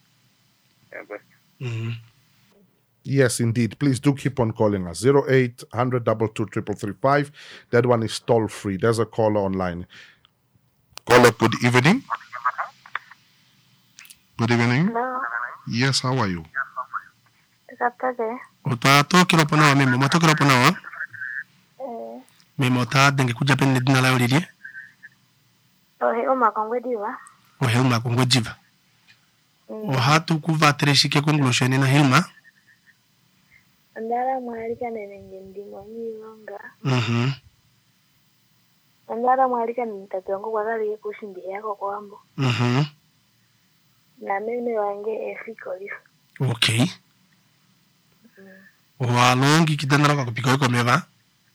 Yes, indeed. Please do keep on calling us. 0800 22 333 That one is toll free. There's a caller online. Caller, good evening. Good evening. Hello. Yes, how are you? Tate. Utato kilo ponawa memo, mato kilo ponawa. Memo ta dengi kuja pende dina la oridi. Ohe uma kongwe diva. Ohe uma kongwe diva. Ohatu kuva tereshike conclusion na hilma. Andara mwarika nenengendi mwanyilonga. Andara mwarika nitatongo kwa gari kushindi yako kwambo. Na mimi wange efikolis. Okay. Walongi kidandara kwa kupika yuko meva?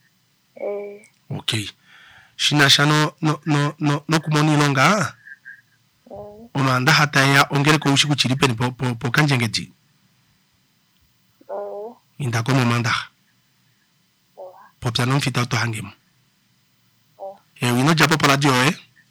Okay. Shina shano no kumoni longa. Unaanda hata ya ongere kwa ushiku chiripe ni po kanjengeji. Indako manda. Popsa non fita to hangem. We no japo pala dio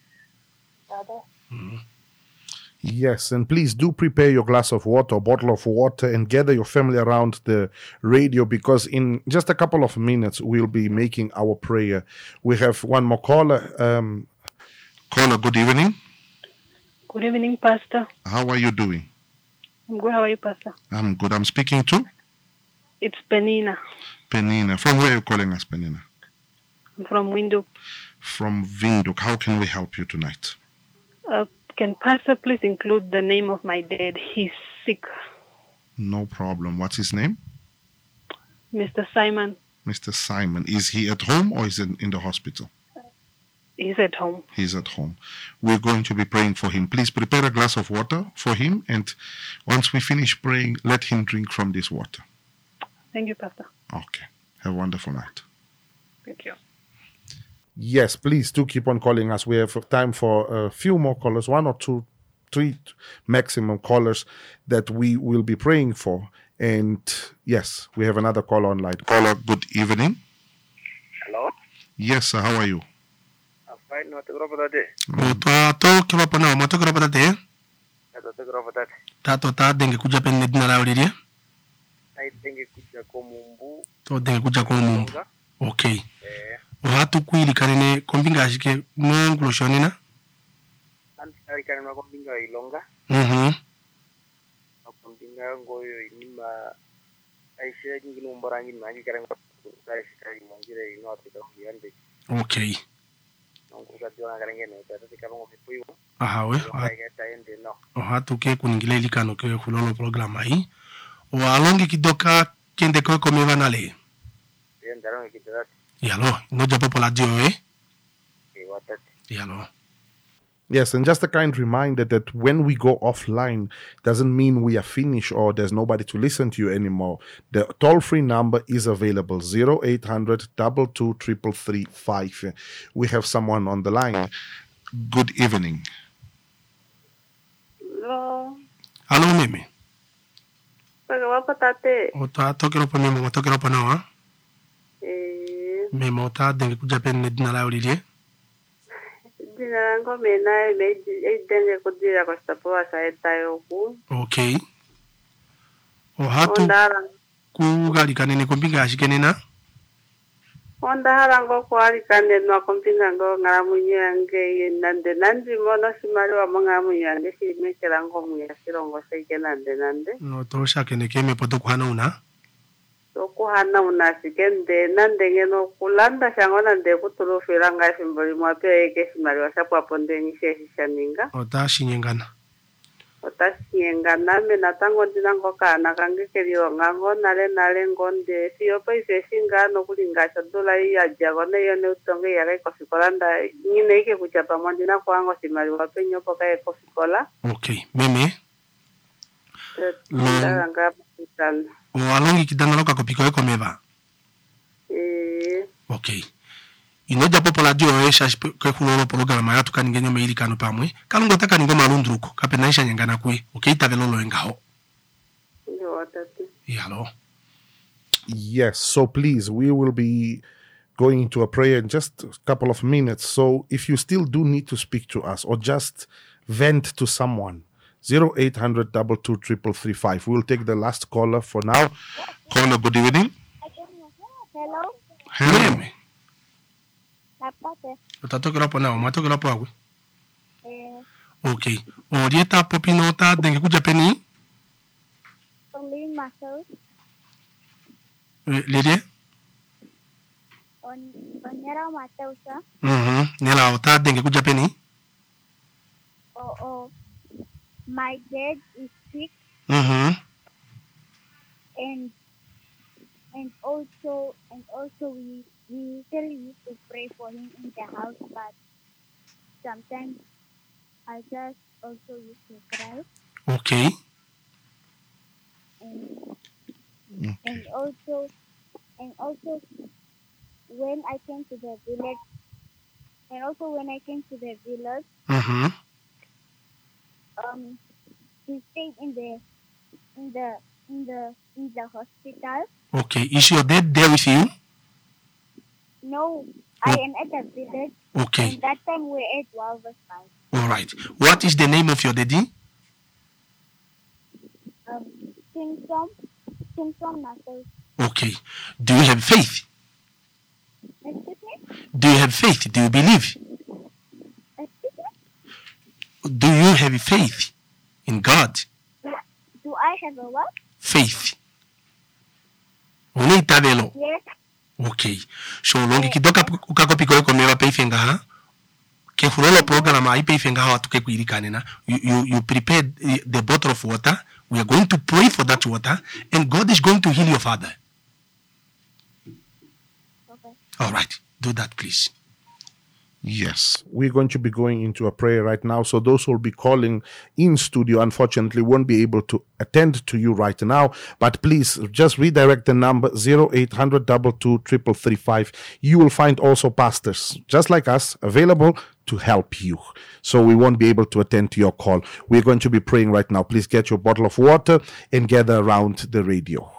Yes, and please do prepare your glass of water, a bottle of water, and gather your family around the radio, because in just a couple of minutes we'll be making our prayer. We have one more caller. Caller, good evening. Good evening, Pastor. How are you doing? I'm good. How are you, Pastor? I'm good. I'm speaking to? It's Penina. Penina. From where are you calling us, Penina? I'm from Windhoek. From Windhoek. How can we help you tonight? Can Pastor please include the name of my dad? He's sick. No problem. What's his name? Mr. Simon. Mr. Simon. Is he at home or is he in the hospital? He's at home. He's at home. We're going to be praying for him. Please prepare a glass of water for him, and once we finish praying, let him drink from this water. Thank you, Pastor. Okay. Have a wonderful night. Thank you. Yes, please do keep on calling us. We have time for a few more callers, 1 or 2, 3 maximum callers that we will be praying for. And yes, we have another caller online. Caller, good evening. Hello? Yes, sir. How are you? I'm fine. What about that? Tato kilopana mato kilopana te. What about that? Tato ta denge kuja penne dina la ulirie. I think it could go mumbu. To denge kuja kwa mumbu. Okay. Watu kwili kanene kombinga ashike mungu shonina. Antikari kanene kombinga ilonga. Kombinga ngoyo inima aisha ngini umbarangi mangi karanga aisha mongire inoti yande. Okay. Nonguka diona karangene tata karongo pipuyo. We. Watu ke kuningile likano ke kulolo programa hii. Walongi kidoka kende kwa komeva nale. Yendarongi kidati. Yalo, noja popo la dio Yalo. Yes, and just a kind reminder that when we go offline, doesn't mean we are finished or there's nobody to listen to you anymore. The toll-free number is available, 0800 22 33335. We have someone on the line. Good evening. Hello. Hello, Mimi. Pagawapa tate. Ota tokero pa Mimi, tokero pa nawa. Mimi ota denge kuja penne dina la ulirie. Dina lango mena denge kudira kwa sapo asaeta yoku. Okay. Hatu kugali kanene kumpinga ashikenena. Onda harango kwali kanene wakumpinga ngo ngaramunyange nande mono simali wa mungamunyange shimekera muya sirongo seike nande. No tosha kene keme poto kuhana una. Okuhana unasikende nande ngeno kulanda shango nande kutulufira nga fimboli mwape eke simali wasapwa ponde nishe shaninga. Otashingana mena tango ndinango kana kangekeriwa ngango nale ngonde siyo paise shinga no kulinga dola ya jagone yone utonge ya kofikolanda nyine ike kuchapa mondina kwango simali wape nyopo kae kofikola. Okay, meme. Ndanga pisana. Alongi kidana loka kopiko eko meva. Okay. Inoja popo la dio esha kwe kulolo programa ya tukaningenyo meili kano pamwe. Kalungo taka ningo malundruko. Kape naisha nyangana kwe. Okay, tavelolo engao. Hello. Yes, so please, we will be going into a prayer in just a couple of minutes. So if you still do need to speak to us or just vent to someone, 0800 22 33335. We'll take the last caller for now. Caller, good evening. Hello. Hello. Utatokera po na, umatokera po agwe. Okay. Orieta popinota denge kuja peni? Only muscles. Lirie? Onera matausa. Nela ota denge kuja peni? My dad is sick. And also we usually used to pray for him in the house, but sometimes I just also used to cry. Okay. And also when I came to the village, he stayed in the hospital. Okay. Is your dad there with you? No, I am at the village. Okay. And that time we ate walrus rice. All right. What is the name of your daddy? Simpson Matters. Okay. Do you have faith? Excuse me? Do you have faith? Do you believe? Excuse me? Do you have faith in God? Do I have a what? Faith. Unitabelo. Yes. Okay. So longi kidoka ukakopiko eko mewa peifenga ha. Ke fulolo programa ai peifenga ha watu keku irikanena. You prepare the bottle of water. We are going to pray for that water and God is going to heal your father. Okay. All right. Do that please. Yes, we're going to be going into a prayer right now. So those who will be calling in studio, unfortunately, won't be able to attend to you right now. But please just redirect the number 0800 22 333. You will find also pastors, just like us, available to help you. So we won't be able to attend to your call. We're going to be praying right now. Please get your bottle of water and gather around the radio.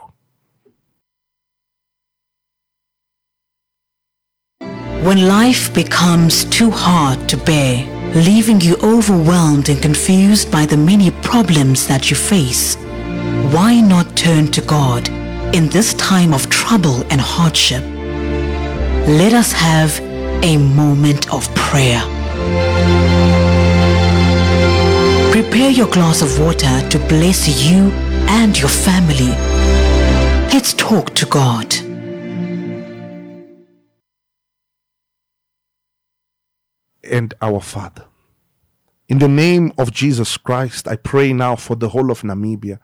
When life becomes too hard to bear, leaving you overwhelmed and confused by the many problems that you face, why not turn to God in this time of trouble and hardship? Let us have a moment of prayer. Prepare your glass of water to bless you and your family. Let's talk to God. And our Father, in the name of Jesus Christ, I pray now for the whole of Namibia,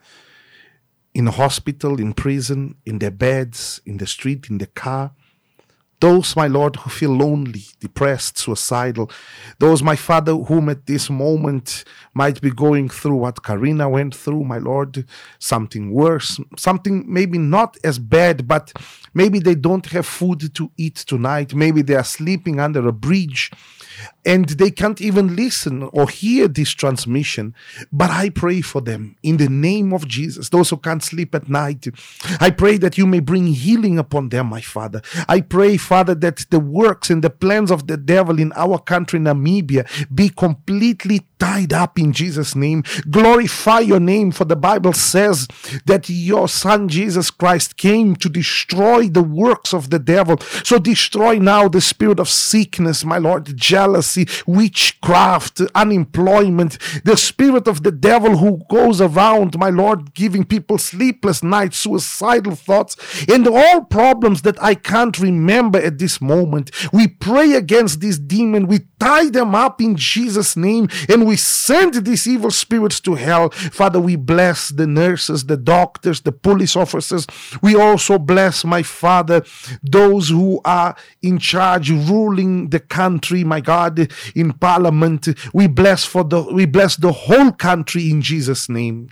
in hospital, in prison, in their beds, in the street, in the car. Those, my Lord, who feel lonely, depressed, suicidal. Those, my Father, whom at this moment might be going through what Karina went through, my Lord, something worse, something maybe not as bad, but maybe they don't have food to eat tonight. Maybe they are sleeping under a bridge and they can't even listen or hear this transmission. But I pray for them in the name of Jesus. Those who can't sleep at night, I pray that you may bring healing upon them, my Father. I pray, Father, that the works and the plans of the devil in our country, Namibia, be completely tied up in Jesus' name. Glorify your name, for the Bible says that your Son Jesus Christ came to destroy the works of the devil. So destroy now the spirit of sickness, my Lord, jealousy, witchcraft, unemployment, the spirit of the devil who goes around, my Lord, giving people sleepless nights, suicidal thoughts, and all problems that I can't remember at this moment. We pray against this demon. We tie them up in Jesus' name, and we send these evil spirits to hell. Father, we bless the nurses, the doctors, the police officers. We also bless, my Father, those who are in charge, ruling the country, my God, in parliament. We bless the whole country in Jesus' name.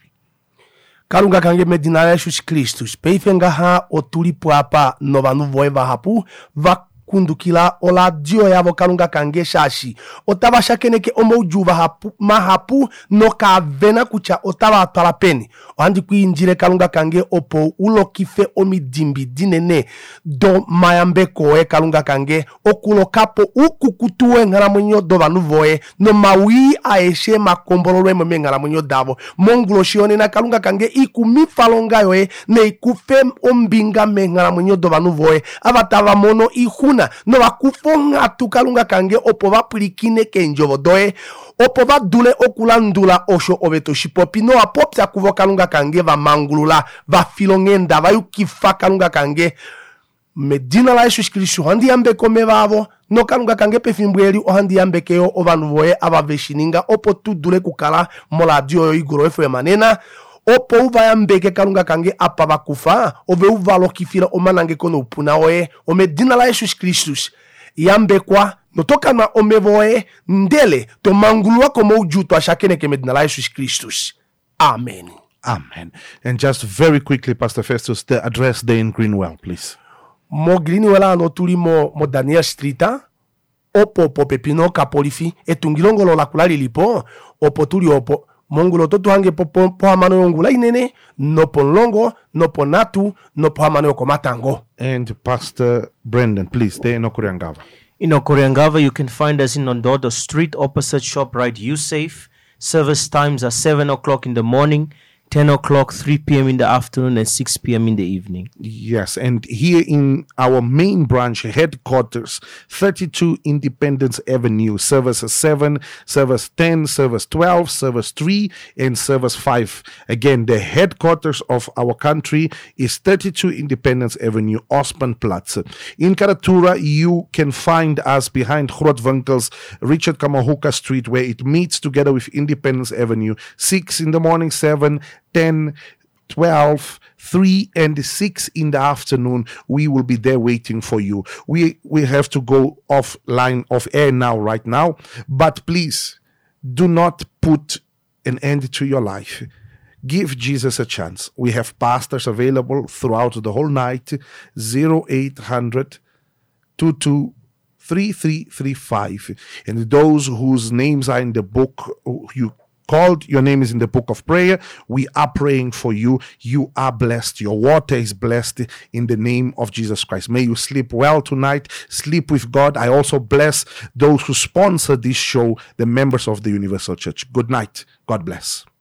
Kalunga kange medina Jesus Christus. Peifenga ha otulipo apa no vanu voeva hapu va kundukila ola dio yavo kalunga kange shashi otava shakeneke omojuva hapu mahapu no ka vena kucha otava atwalapeni oandi kuinjire kalunga kange opo ulo kife omidimbi dinene do mayambeko kalunga kange okulo kapo ukukutuwe ngara mwenyo do vanuvoe no mawi aeshe makombololwe mweme ngara mwenyo davo mongulo shione na kalunga kange ikumifalonga yoe ne ikufe ombinga me ngara mwenyo do vanuvoe avatava mono ihuna no vakufonga tukalunga kange opo vapulikine kenjovo doe opo vadule okulandula osho oveto shipopi no apopya kuvo kalunga kange vamangulula vafilongenda vayukifa kalunga kange medina la Jesus Kristu handi yambeko mevavo no kalunga kange pefimbweli ohandi yambekeyo ovanu voe avaveshininga opo tudule kukala moladio yo igoro efe manena opo uvayambeke kalunga kange apa vakufa ove uvalokifila omanange kono upuna oe omedina la Jesus Kristus yambekwa notokana omevoe ndele to mangulwa komo ujuto ashakeneke medina la Jesus Kristus. Amen. Amen. And just very quickly, Pastor Festus, the address there in Greenwell, please. Mo Greenwell ano tuli mo Daniel Streeta opo pepino kapolifi etungilongolo la kulali lipo opo tuli opo mongulo to tuhange po amano yongula inene no ponlongo no ponatu no po amano komatango. And Pastor Brendan, please, there in Okuriangava. In Okuriangava, you can find us in Ondodo Street, opposite ShopRite USafe. Service times are 7 o'clock in the morning, 10 o'clock, 3 p.m. in the afternoon, and 6 p.m. in the evening. Yes, and here in our main branch headquarters, 32 Independence Avenue, service 7, service 10, service 12, service 3, and service 5. Again, the headquarters of our country is 32 Independence Avenue, Ospenplatz. In Karatura, you can find us behind Grootwinkel's Richard Kamahuka Street, where it meets together with Independence Avenue, 6 in the morning, 7, 10, 12, 3 and 6 in the afternoon. We will be there waiting for you. We have to go off air now, right now. But please, do not put an end to your life. Give Jesus a chance. We have pastors available throughout the whole night. 0800 22 3335. And those whose names are in the book, you called, your name is in the book of prayer. We are praying for you. You are blessed. Your water is blessed in the name of Jesus Christ. May you sleep well tonight. Sleep with God. I also bless those who sponsor this show, the members of the Universal Church. Good night. God bless.